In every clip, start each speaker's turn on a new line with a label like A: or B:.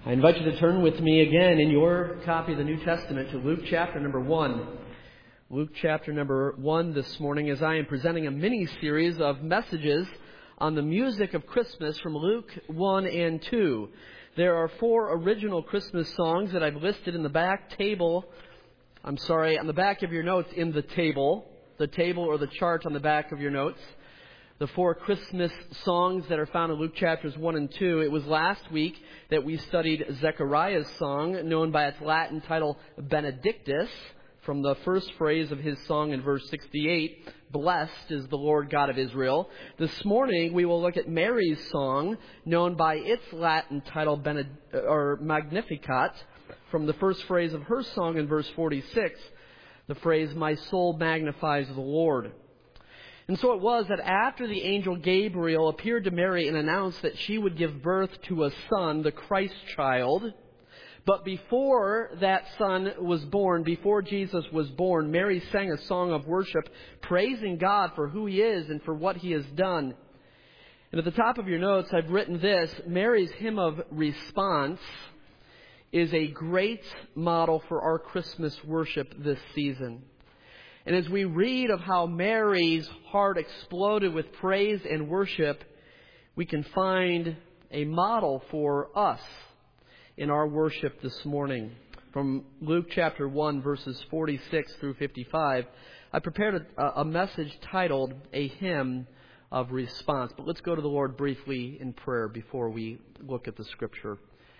A: I invite you to turn with me again in your copy of the New Testament to Luke chapter number 1. Luke chapter number 1 this morning, as I am presenting a mini-series of messages on the music of Christmas from Luke 1 and 2. There are 4 original Christmas songs that I've listed in the back table. On the back of your notes in the table or the chart on the back of your notes. The 4 Christmas songs that are found in Luke chapters 1 and 2. It was last week that we studied Zechariah's song, known by its Latin title Benedictus, from the first phrase of his song in verse 68, "Blessed is the Lord God of Israel." This morning we will look at Mary's song, known by its Latin title Magnificat, from the first phrase of her song in verse 46, the phrase, "My soul magnifies the Lord." And so it was that after the angel Gabriel appeared to Mary and announced that she would give birth to a son, the Christ child, but before that son was born, before Jesus was born, Mary sang a song of worship, praising God for who He is and for what He has done. And at the top of your notes, I've written this: Mary's hymn of response is a great model for our Christmas worship this season. And as we read of how Mary's heart exploded with praise and worship, we can find a model for us in our worship this morning. From Luke chapter 1, verses 46 through 55, I prepared a message titled, "A Hymn of Response." But let's go to the Lord briefly in prayer before we look at the Scripture.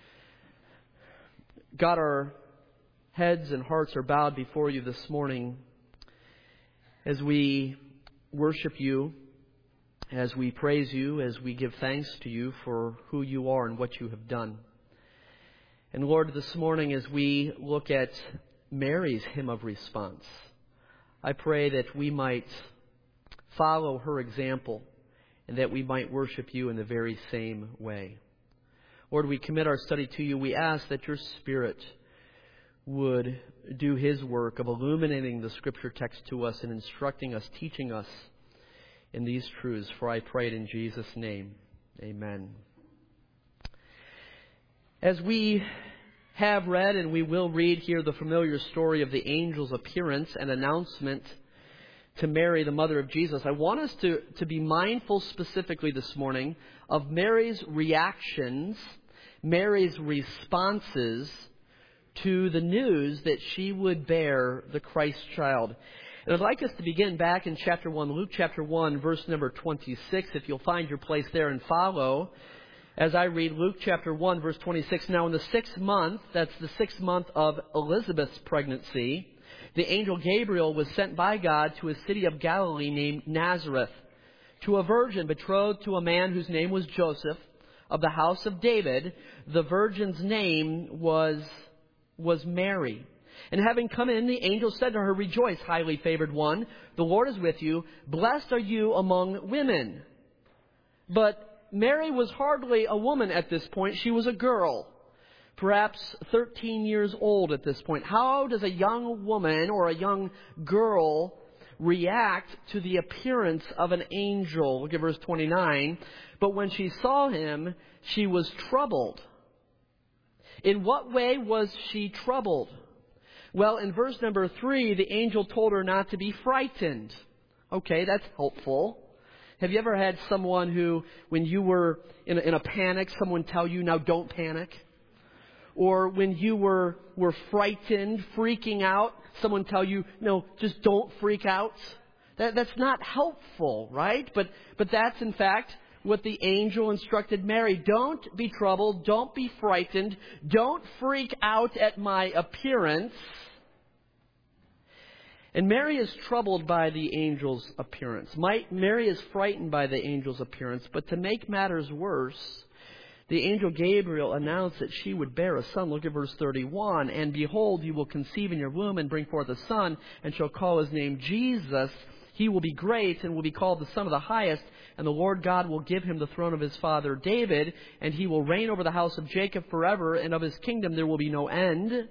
A: God, our heads and hearts are bowed before You this morning as we worship You, as we praise You, as we give thanks to You for who You are and what You have done. And Lord, this morning as we look at Mary's hymn of response, I pray that we might follow her example and that we might worship You in the very same way. Lord, we commit our study to You. We ask that Your Spirit would do His work of illuminating the Scripture text to us and instructing us, teaching us in these truths. For I pray it in Jesus' name. Amen. As we have read and we will read here the familiar story of the angel's appearance and announcement to Mary, the mother of Jesus, I want us to be mindful specifically this morning of Mary's reactions, Mary's responses to the news that she would bear the Christ child. And I'd like us to begin back in chapter 1, Luke chapter 1, verse number 26, if you'll find your place there and follow as I read Luke chapter 1, verse 26. "Now in the 6th month," that's the 6th month of Elizabeth's pregnancy, "the angel Gabriel was sent by God to a city of Galilee named Nazareth, to a virgin betrothed to a man whose name was Joseph, of the house of David. The virgin's name was Mary. And having come in, the angel said to her, 'Rejoice, highly favored one, the Lord is with you. Blessed are you among women.'" But Mary was hardly a woman at this point. She was a girl, perhaps 13 years old at this point. How does a young woman or a young girl react to the appearance of an angel? Look at verse 29. "But when she saw him, she was troubled." In what way was she troubled? Well, in verse number 3, the angel told her not to be frightened. Okay, that's helpful. Have you ever had someone who, when you were in a panic, someone tell you, "Now don't panic"? Or when you were frightened, freaking out, someone tell you, "No, just don't freak out"? That's not helpful, right? But that's in fact what the angel instructed Mary. Don't be troubled. Don't be frightened. Don't freak out at my appearance. And Mary is troubled by the angel's appearance. Mary is frightened by the angel's appearance. But to make matters worse, the angel Gabriel announced that she would bear a son. Look at verse 31. "And behold, you will conceive in your womb and bring forth a son, and shall call his name Jesus. He will be great and will be called the Son of the Highest. And the Lord God will give him the throne of his father David, and he will reign over the house of Jacob forever, and of his kingdom there will be no end."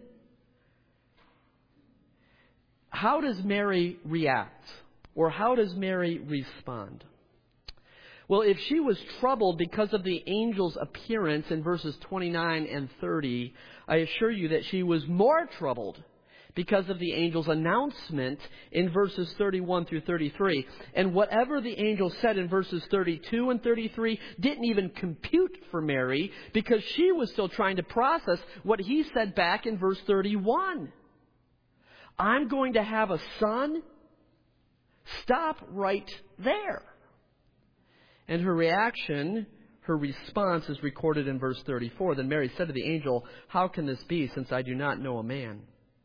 A: How does Mary react? Or how does Mary respond? Well, if she was troubled because of the angel's appearance in verses 29 and 30, I assure you that she was more troubled because of the angel's announcement in verses 31 through 33. And whatever the angel said in verses 32 and 33 didn't even compute for Mary, because she was still trying to process what he said back in verse 31. I'm going to have a son? Stop right there. And her reaction, her response, is recorded in verse 34. Then Mary said to the angel, "How can this be, since I do not know a man?"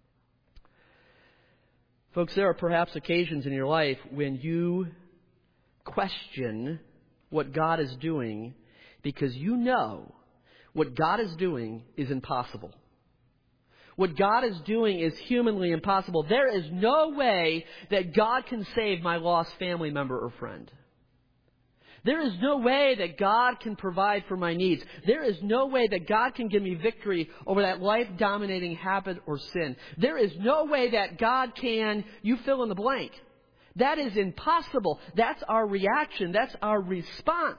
A: Folks, there are perhaps occasions in your life when you question what God is doing because you know what God is doing is impossible. What God is doing is humanly impossible. There is no way that God can save my lost family member or friend. There is no way that God can provide for my needs. There is no way that God can give me victory over that life-dominating habit or sin. There is no way that God can, you fill in the blank. That is impossible. That's our reaction. That's our response.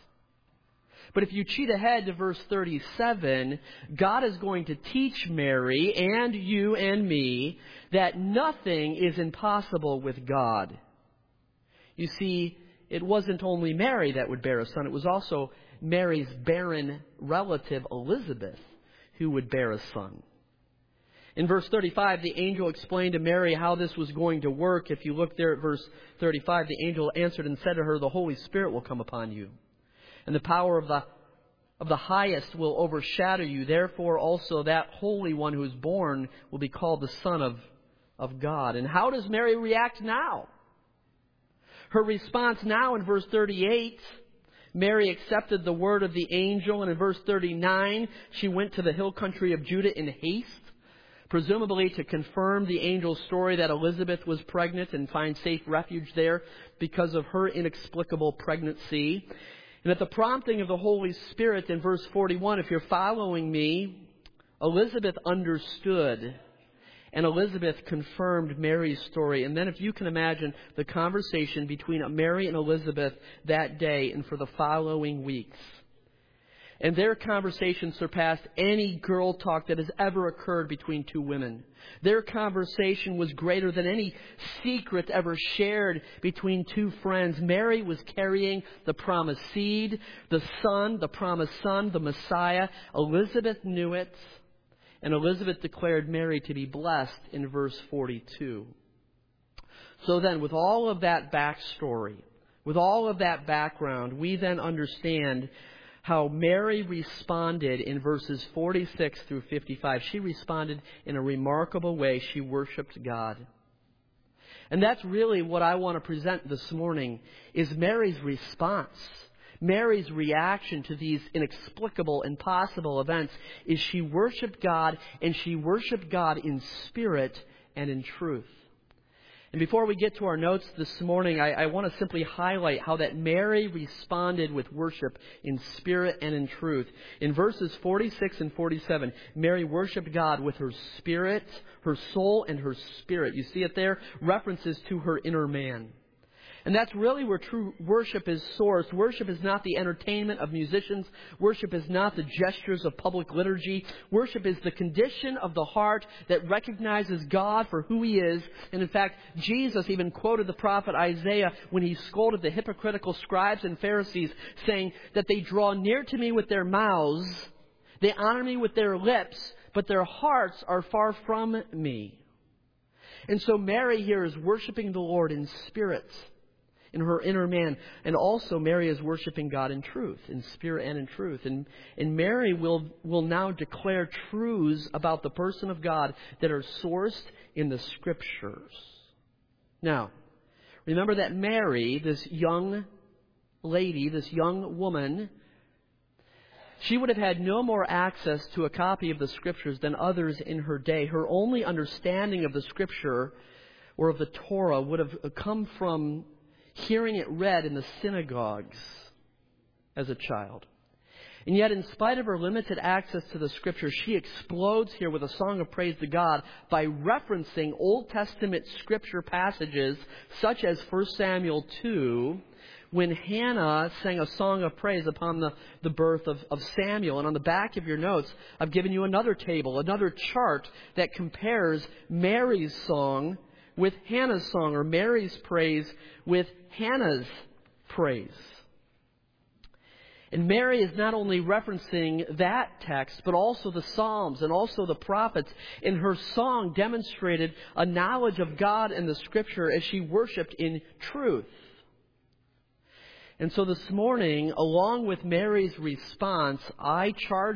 A: But if you cheat ahead to verse 37, God is going to teach Mary and you and me that nothing is impossible with God. You see, it wasn't only Mary that would bear a son. It was also Mary's barren relative Elizabeth who would bear a son. In verse 35, the angel explained to Mary how this was going to work. If you look there at verse 35, the angel answered and said to her, "The Holy Spirit will come upon you, and the power of the highest will overshadow you. Therefore also that Holy One who is born will be called the Son of God." And how does Mary react now? Her response now in verse 38, Mary accepted the word of the angel. And in verse 39, she went to the hill country of Judah in haste, presumably to confirm the angel's story that Elizabeth was pregnant and find safe refuge there because of her inexplicable pregnancy. And at the prompting of the Holy Spirit in verse 41, if you're following me, Elizabeth understood. And Elizabeth confirmed Mary's story. And then if you can imagine the conversation between Mary and Elizabeth that day and for the following weeks. And their conversation surpassed any girl talk that has ever occurred between two women. Their conversation was greater than any secret ever shared between two friends. Mary was carrying the promised seed, the son, the promised son, the Messiah. Elizabeth knew it. And Elizabeth declared Mary to be blessed in verse 42. So then, with all of that backstory, with all of that background, we then understand how Mary responded in verses 46 through 55. She responded in a remarkable way. She worshiped God. And that's really what I want to present this morning, is Mary's response. Mary's reaction to these inexplicable, impossible events is she worshiped God, and she worshiped God in spirit and in truth. And before we get to our notes this morning, I want to simply highlight how that Mary responded with worship in spirit and in truth. In verses 46 and 47, Mary worshiped God with her spirit, her soul, and her spirit. You see it there? References to her inner man. And that's really where true worship is sourced. Worship is not the entertainment of musicians. Worship is not the gestures of public liturgy. Worship is the condition of the heart that recognizes God for who He is. And in fact, Jesus even quoted the prophet Isaiah when he scolded the hypocritical scribes and Pharisees, saying that they draw near to me with their mouths, they honor me with their lips, but their hearts are far from me. And so Mary here is worshiping the Lord in spirit, in her inner man. And also Mary is worshiping God in truth, in spirit and in truth. And Mary will now declare truths about the person of God that are sourced in the Scriptures. Now, remember that Mary, this young lady, this young woman, she would have had no more access to a copy of the Scriptures than others in her day. Her only understanding of the Scripture or of the Torah would have come from hearing it read in the synagogues as a child. And yet, in spite of her limited access to the Scripture, she explodes here with a song of praise to God by referencing Old Testament Scripture passages such as 1 Samuel 2, when Hannah sang a song of praise upon the birth of Samuel. And on the back of your notes, I've given you another table, another chart that compares Mary's song with Hannah's song, or Mary's praise with Hannah's praise. And Mary is not only referencing that text, but also the Psalms and also the prophets. In her song demonstrated a knowledge of God and the Scripture as she worshiped in truth. And so this morning, along with Mary's response, I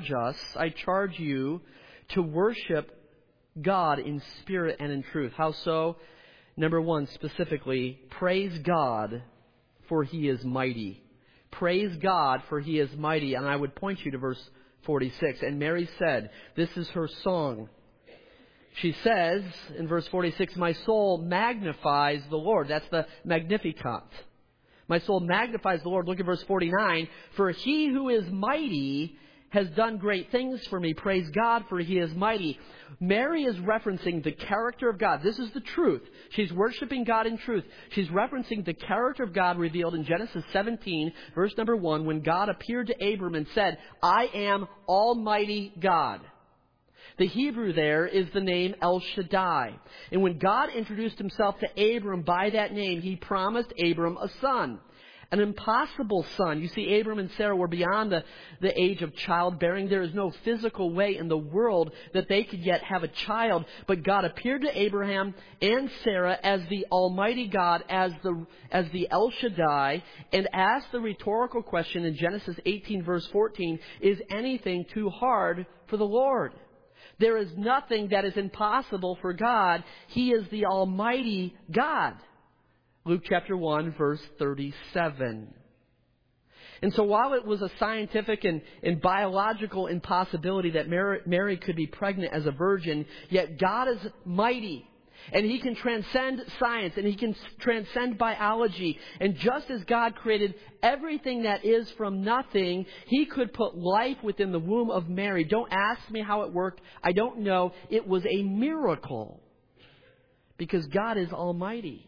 A: charge you to worship God in spirit and in truth. How so? Number one, specifically, praise God, for He is mighty. Praise God, for He is mighty. And I would point you to verse 46. And Mary said, this is her song. She says in verse 46, my soul magnifies the Lord. That's the Magnificat. My soul magnifies the Lord. Look at verse 49. For He who is mighty has done great things for me. Praise God, for He is mighty. Mary is referencing the character of God. This is the truth. She's worshiping God in truth. She's referencing the character of God revealed in Genesis 17, verse number 1, when God appeared to Abram and said, I am Almighty God. The Hebrew there is the name El Shaddai. And when God introduced Himself to Abram by that name, He promised Abram a son. An impossible son. You see, Abram and Sarah were beyond the age of childbearing. There is no physical way in the world that they could yet have a child. But God appeared to Abraham and Sarah as the Almighty God, as the El Shaddai, and asked the rhetorical question in Genesis 18, verse 14, is anything too hard for the Lord? There is nothing that is impossible for God. He is the Almighty God. Luke chapter 1, verse 37. And so while it was a scientific and biological impossibility that Mary could be pregnant as a virgin, yet God is mighty. And He can transcend science, and He can transcend biology. And just as God created everything that is from nothing, He could put life within the womb of Mary. Don't ask me how it worked. I don't know. It was a miracle. Because God is almighty.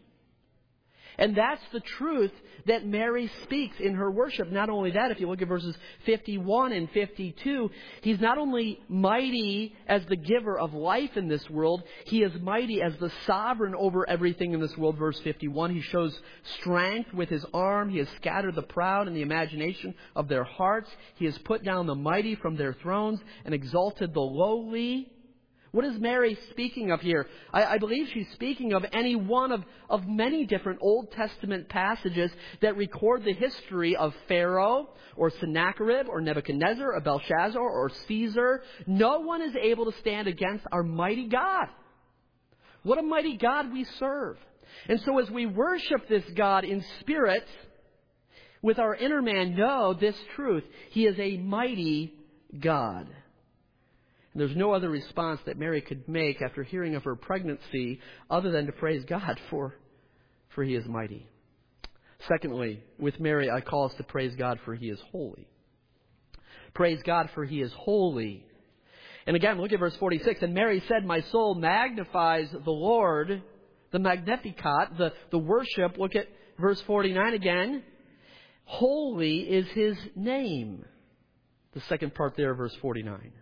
A: And that's the truth that Mary speaks in her worship. Not only that, if you look at verses 51 and 52, He's not only mighty as the giver of life in this world, He is mighty as the sovereign over everything in this world. Verse 51, He shows strength with His arm. He has scattered the proud in the imagination of their hearts. He has put down the mighty from their thrones and exalted the lowly. What is Mary speaking of here? I believe she's speaking of any one of many different Old Testament passages that record the history of Pharaoh or Sennacherib or Nebuchadnezzar or Belshazzar or Caesar. No one is able to stand against our mighty God. What a mighty God we serve. And so as we worship this God in spirit, with our inner man, know this truth. He is a mighty God. And there's no other response that Mary could make after hearing of her pregnancy other than to praise God for He is mighty. Secondly, with Mary, I call us to praise God for He is holy. Praise God for He is holy. And again, look at verse 46. And Mary said, my soul magnifies the Lord, the Magnificat, the worship. Look at verse 49 again. Holy is His name. The second part there, verse 49.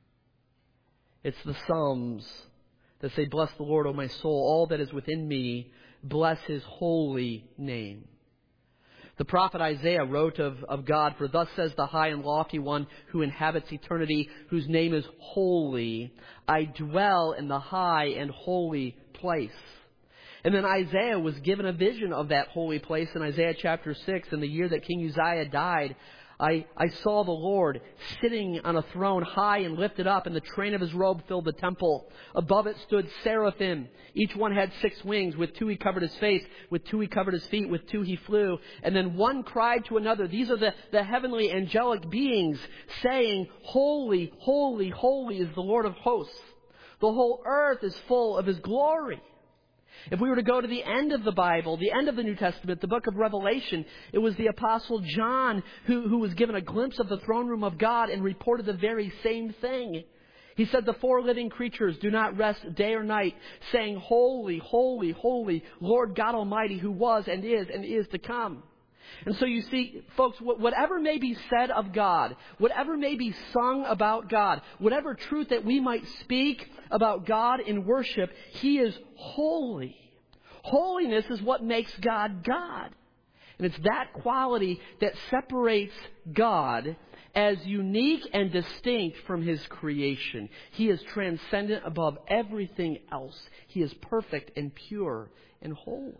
A: It's the Psalms that say, bless the Lord, O my soul, all that is within me, bless His holy name. The prophet Isaiah wrote of God, for thus says the high and lofty one who inhabits eternity, whose name is holy. I dwell in the high and holy place. And then Isaiah was given a vision of that holy place in Isaiah chapter 6. In the year that King Uzziah died, I saw the Lord sitting on a throne high and lifted up, and the train of His robe filled the temple. Above it stood seraphim. Each one had 6 wings. With 2 He covered His face. With 2 He covered His feet. With 2 He flew. And then one cried to another. These are the heavenly angelic beings saying, holy, holy, holy is the Lord of hosts. The whole earth is full of His glory. If we were to go to the end of the Bible, the end of the New Testament, the book of Revelation, it was the Apostle John who was given a glimpse of the throne room of God and reported the very same thing. He said, the 4 living creatures do not rest day or night, saying, holy, holy, holy, Lord God Almighty, who was and is to come. And so you see, folks, whatever may be said of God, whatever may be sung about God, whatever truth that we might speak about God in worship, He is holy. Holiness is what makes God God. And it's that quality that separates God as unique and distinct from His creation. He is transcendent above everything else. He is perfect and pure and holy.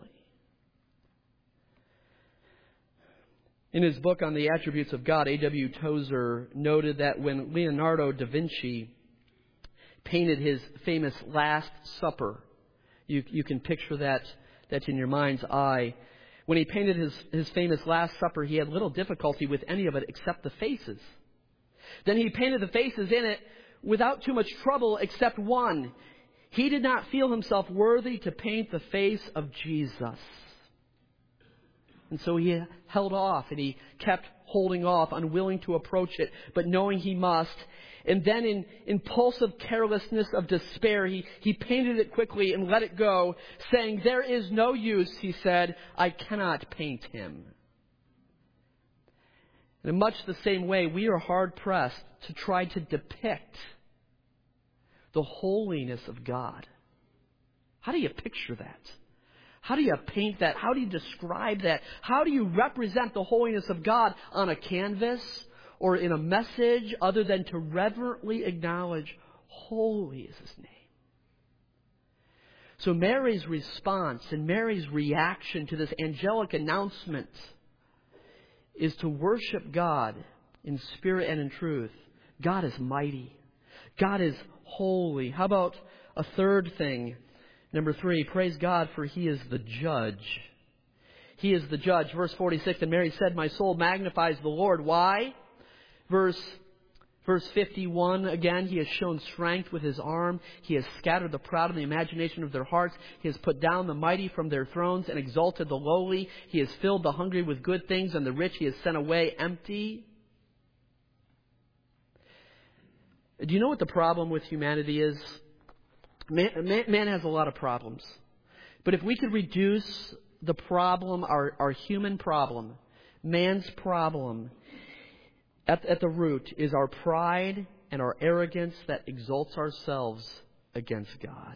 A: In his book on the attributes of God, A.W. Tozer noted that when Leonardo da Vinci painted his famous Last Supper, you can picture that in your mind's eye. When he painted his famous Last Supper, he had little difficulty with any of it except the faces. Then he painted the faces in it without too much trouble except one. He did not feel himself worthy to paint the face of Jesus. And so he held off, and he kept holding off, unwilling to approach it, but knowing he must. And then in impulsive carelessness of despair, he painted it quickly and let it go, saying, "There is no use," he said, "I cannot paint him." And in much the same way, we are hard-pressed to try to depict the holiness of God. How do you picture that? How do you paint that? How do you describe that? How do you represent the holiness of God on a canvas or in a message other than to reverently acknowledge, holy is His name? So Mary's response and Mary's reaction to this angelic announcement is to worship God in spirit and in truth. God is mighty. God is holy. How about a third thing? Number 3, praise God, for He is the judge. He is the judge. Verse 46, and Mary said, "My soul magnifies the Lord." Why? Verse 51, again, He has shown strength with His arm. He has scattered the proud in the imagination of their hearts. He has put down the mighty from their thrones and exalted the lowly. He has filled the hungry with good things, and the rich He has sent away empty. Do you know what the problem with humanity is? Man has a lot of problems. But if we could reduce the problem, our human problem, man's problem, at the root is our pride and our arrogance that exalts ourselves against God.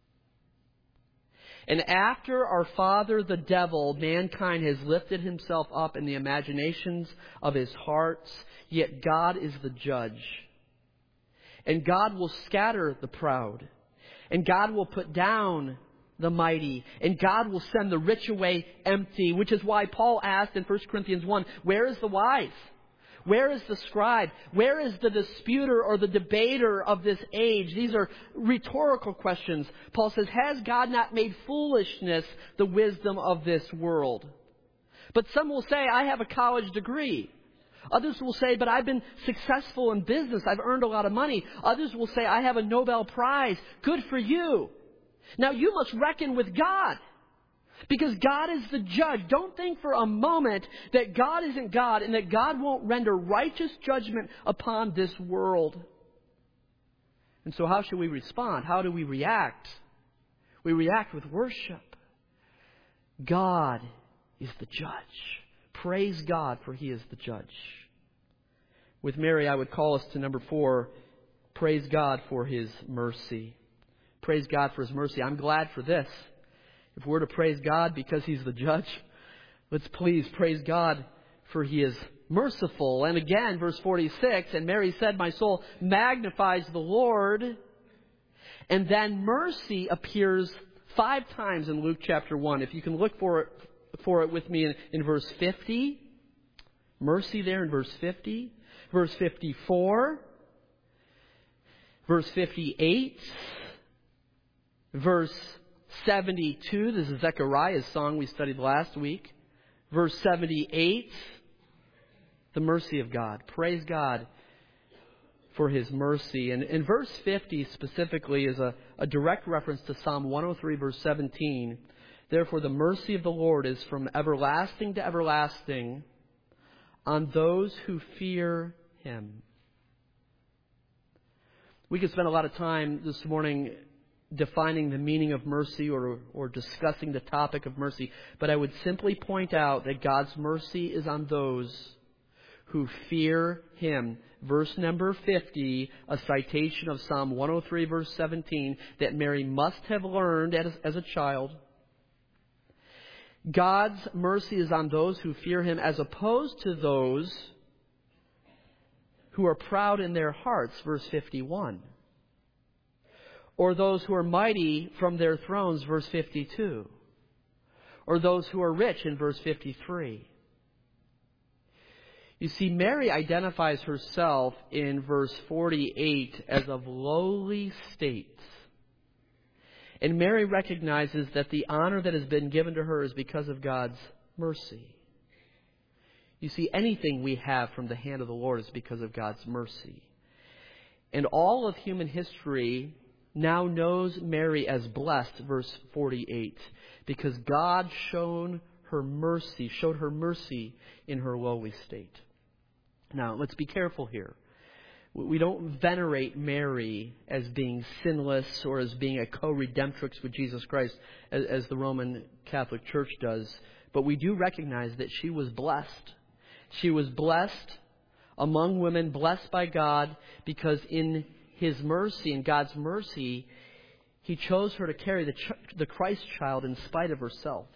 A: And after our father, the devil, mankind has lifted himself up in the imaginations of his hearts, yet God is the judge. And God will scatter the proud. And God will put down the mighty. And God will send the rich away empty. Which is why Paul asked in 1 Corinthians 1, where is the wise? Where is the scribe? Where is the disputer or the debater of this age? These are rhetorical questions. Paul says, has God not made foolishness the wisdom of this world? But some will say, I have a college degree. Others will say, but I've been successful in business. I've earned a lot of money. Others will say, I have a Nobel Prize. Good for you. Now you must reckon with God. Because God is the judge. Don't think for a moment that God isn't God and that God won't render righteous judgment upon this world. And so how should we respond? How do we react? We react with worship. God is the judge. Praise God, for He is the judge. With Mary, I would call us to number 4, praise God for His mercy. Praise God for His mercy. I'm glad for this. If we're to praise God because He's the judge, let's please praise God for He is merciful. And again, verse 46, and Mary said, my soul magnifies the Lord. And then mercy appears 5 times in Luke chapter 1. If you can look for it with me in verse 50. Mercy there in verse 50. Verse 54. Verse 58. Verse 72. This is Zechariah's song we studied last week. Verse 78. The mercy of God. Praise God for His mercy. And in verse 50 specifically is a direct reference to Psalm 103 verse 17. Therefore, the mercy of the Lord is from everlasting to everlasting on those who fear Him. We could spend a lot of time this morning defining the meaning of mercy or discussing the topic of mercy, but I would simply point out that God's mercy is on those who fear Him. Verse number 50, a citation of Psalm 103, verse 17, that Mary must have learned as a child. God's mercy is on those who fear Him as opposed to those who are proud in their hearts, verse 51. Or those who are mighty from their thrones, verse 52. Or those who are rich in verse 53. You see, Mary identifies herself in verse 48 as of lowly state. And Mary recognizes that the honor that has been given to her is because of God's mercy. You see, anything we have from the hand of the Lord is because of God's mercy. And all of human history now knows Mary as blessed, verse 48, because God showed her mercy in her lowly state. Now, let's be careful here. We don't venerate Mary as being sinless or as being a co-redemptrix with Jesus Christ, as the Roman Catholic Church does. But we do recognize that she was blessed. She was blessed among women, blessed by God, because in His mercy, in God's mercy, He chose her to carry the Christ child in spite of herself.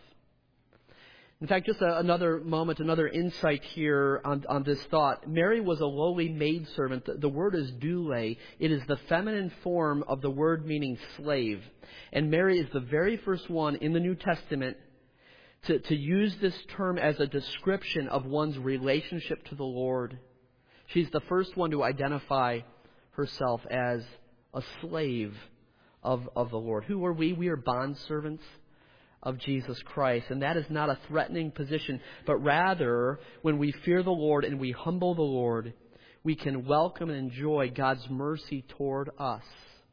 A: In fact, just another moment, another insight here on this thought. Mary was a lowly maidservant. The word is doule. It is the feminine form of the word meaning slave. And Mary is the very first one in the New Testament to use this term as a description of one's relationship to the Lord. She's the first one to identify herself as a slave of the Lord. Who are we? We are bondservants of Jesus Christ. And that is not a threatening position, but rather, when we fear the Lord and we humble the Lord, we can welcome and enjoy God's mercy toward us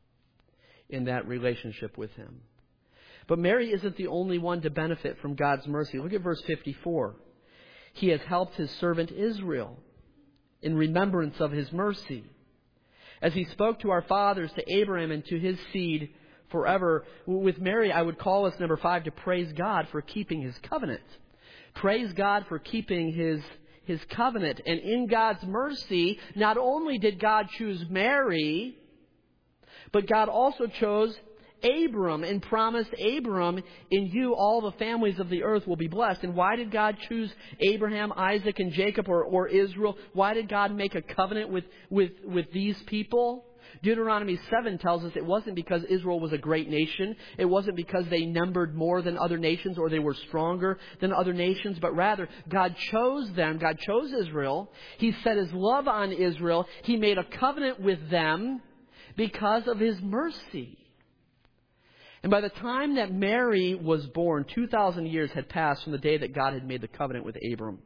A: in that relationship with Him. But Mary isn't the only one to benefit from God's mercy. Look at verse 54. He has helped His servant Israel in remembrance of His mercy, as He spoke to our fathers, to Abraham, and to his seed forever. With Mary, I would call us, number 5, to praise God for keeping His covenant. Praise God for keeping His covenant. And in God's mercy, not only did God choose Mary, but God also chose Abram and promised Abram, in you all the families of the earth will be blessed. And why did God choose Abraham, Isaac, and Jacob, or Israel? Why did God make a covenant with these people? Deuteronomy 7 tells us it wasn't because Israel was a great nation. It wasn't because they numbered more than other nations or they were stronger than other nations, but rather God chose them. God chose Israel. He set His love on Israel. He made a covenant with them because of His mercy. And by the time that Mary was born, 2,000 years had passed from the day that God had made the covenant with Abram.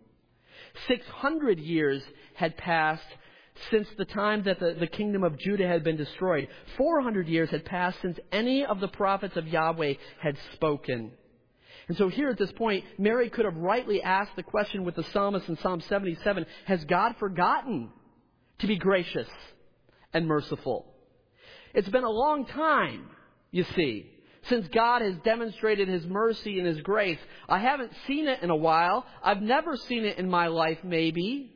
A: 600 years had passed since the time that the kingdom of Judah had been destroyed. 400 years had passed since any of the prophets of Yahweh had spoken. And so here at this point, Mary could have rightly asked the question with the psalmist in Psalm 77, has God forgotten to be gracious and merciful? It's been a long time, you see, since God has demonstrated His mercy and His grace. I haven't seen it in a while. I've never seen it in my life, maybe.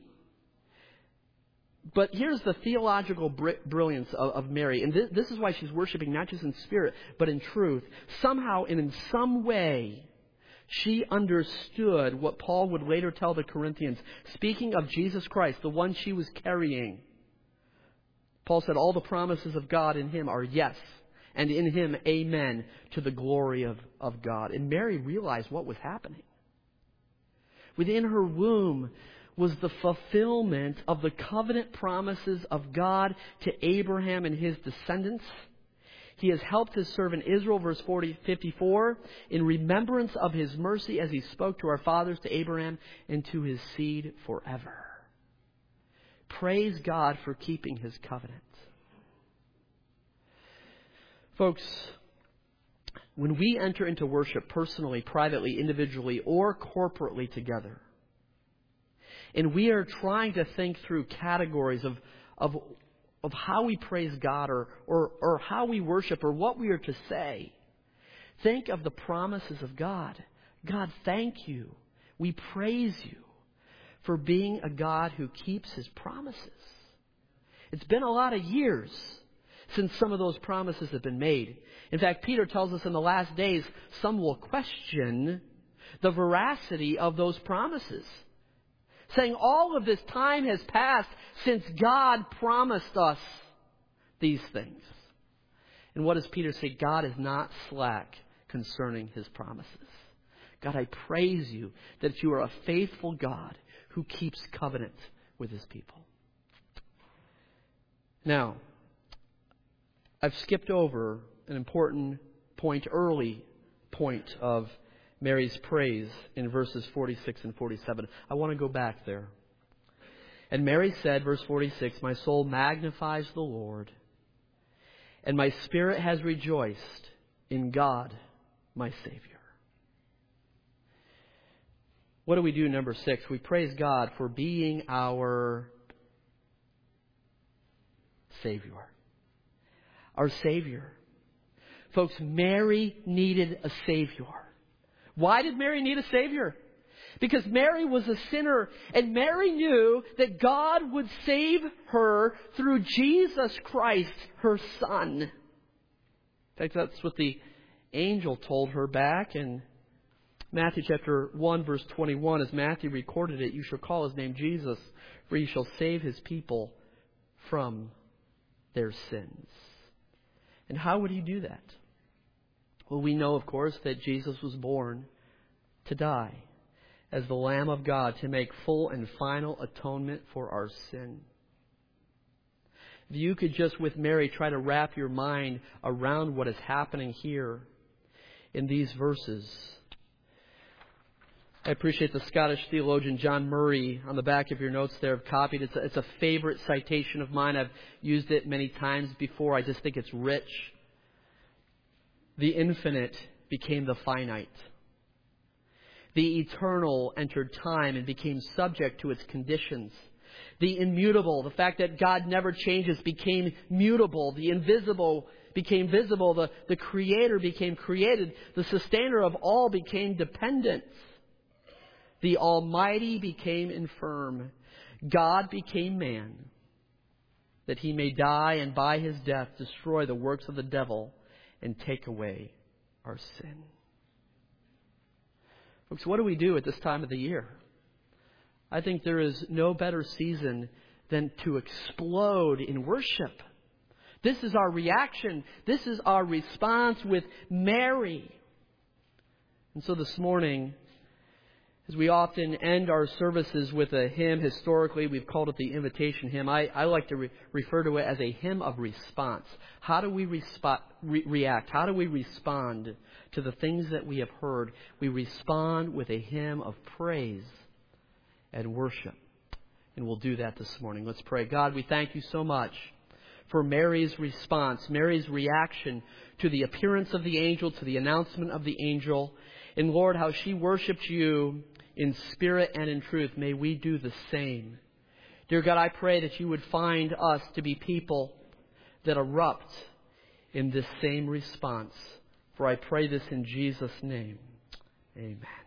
A: But here's the theological brilliance of Mary. And this is why she's worshiping not just in spirit, but in truth. Somehow and in some way, she understood what Paul would later tell the Corinthians. Speaking of Jesus Christ, the one she was carrying, Paul said, all the promises of God in Him are yes, and in Him, amen, to the glory of God. And Mary realized what was happening. Within her womb was the fulfillment of the covenant promises of God to Abraham and his descendants. He has helped His servant Israel, verse 54, in remembrance of His mercy as He spoke to our fathers, to Abraham, and to his seed forever. Praise God for keeping His covenant. Folks, when we enter into worship personally, privately, individually, or corporately together, and we are trying to think through categories of of how we praise God or how we worship or what we are to say, think of the promises of God. God, thank you. We praise you for being a God who keeps His promises. It's been a lot of years since some of those promises have been made. In fact, Peter tells us in the last days, some will question the veracity of those promises, saying all of this time has passed since God promised us these things. And what does Peter say? God is not slack concerning His promises. God, I praise you that you are a faithful God who keeps covenant with His people. Now, I've skipped over an important point, early point of Mary's praise in verses 46 and 47. I want to go back there. And Mary said, verse 46, my soul magnifies the Lord, and my spirit has rejoiced in God, my Savior. What do we do, number 6? We praise God for being our Savior. Our Savior. Folks, Mary needed a Savior. Why did Mary need a Savior? Because Mary was a sinner, and Mary knew that God would save her through Jesus Christ, her Son. In fact, that's what the angel told her back in Matthew chapter 1, verse 21. As Matthew recorded it, you shall call His name Jesus, for He shall save His people from their sins. And how would He do that? Well, we know, of course, that Jesus was born to die as the Lamb of God to make full and final atonement for our sin. If you could just, with Mary, try to wrap your mind around what is happening here in these verses. I appreciate the Scottish theologian John Murray on the back of your notes there have copied. It's a favorite citation of mine. I've used it many times before. I just think it's rich. The infinite became the finite. The eternal entered time and became subject to its conditions. The immutable, the fact that God never changes, became mutable. The invisible became visible. The Creator became created. The sustainer of all became dependent. The Almighty became infirm. God became man, that He may die and by His death destroy the works of the devil and take away our sin. Folks, what do we do at this time of the year? I think there is no better season than to explode in worship. This is our reaction. This is our response with Mary. And so this morning, as we often end our services with a hymn, historically we've called it the invitation hymn. I like to refer to it as a hymn of response. How do we react? How do we respond to the things that we have heard? We respond with a hymn of praise and worship. And we'll do that this morning. Let's pray. God, we thank you so much for Mary's response, Mary's reaction to the appearance of the angel, to the announcement of the angel. And Lord, how she worshiped you in spirit and in truth. May we do the same. Dear God, I pray that you would find us to be people that erupt in this same response. For I pray this in Jesus' name. Amen.